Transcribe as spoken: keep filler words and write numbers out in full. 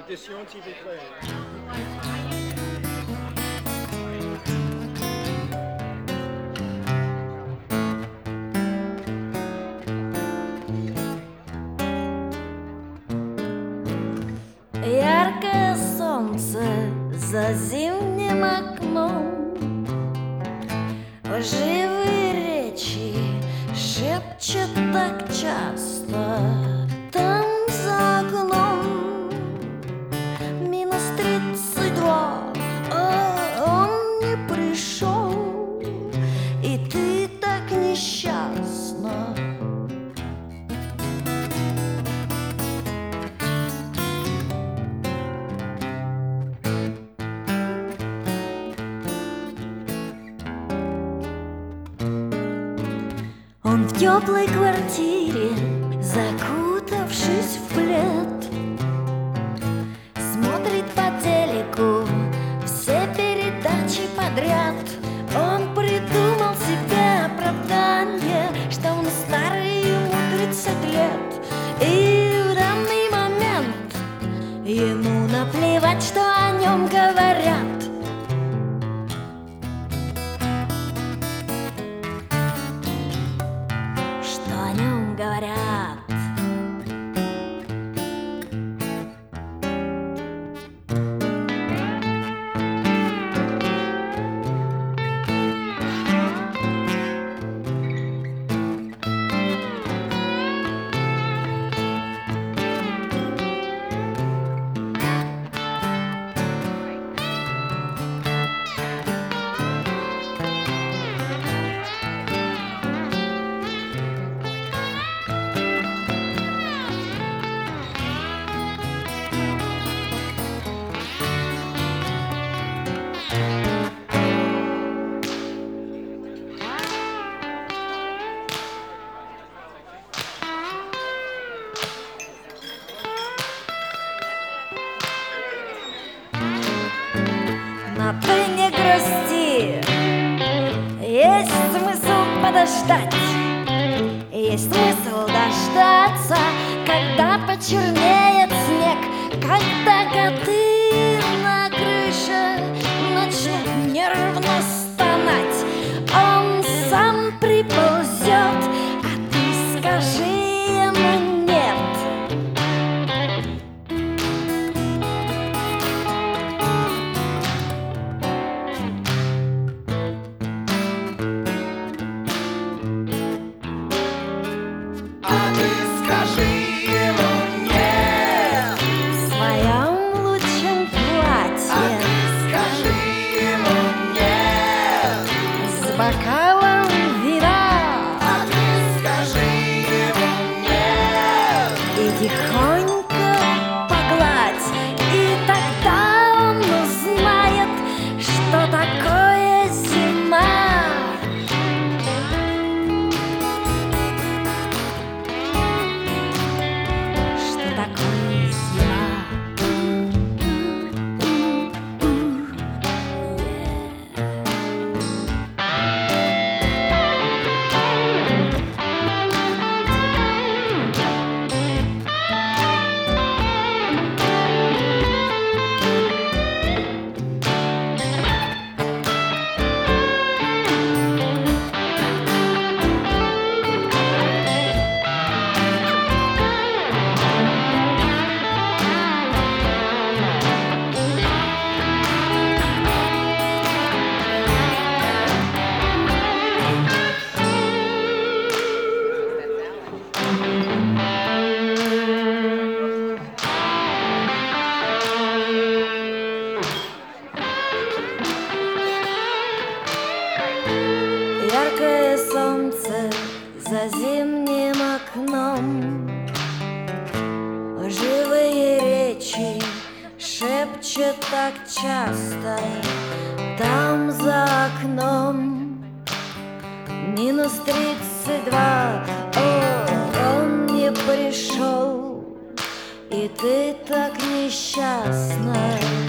Audition, s'il vous plaît. Яркое солнце за зимним окном, лживые речи шепчет так часто. Там за окном минус тридцать два, а он не пришел, и ты так несчастна. Он в теплой квартире, закутавшись в плед, смотрит по телеку все передачи подряд. Он придумал себе оправдание, что он старый, ему тридцать лет. И в данный момент ему наплевать, что о нем говорят. О нем говорят. Но ты не грусти, есть смысл подождать, есть смысл дождаться, когда почернеет снег, когда коты на крыше начнут нервно стонать. Он сам приползет, а ты скажи ему нет. А ты скажи ему нет. В своем лучшем платье, А ты скажи ему нет. с бокалом вина, А ты скажи ему нет. и тихонько погладь, и тогда он узнает, что такое зима. Что такое зима? Яркое солнце за зимним окном, лживые речи шепчет так часто. Там за окном минус тридцать два, о, он не пришел, и ты так несчастна.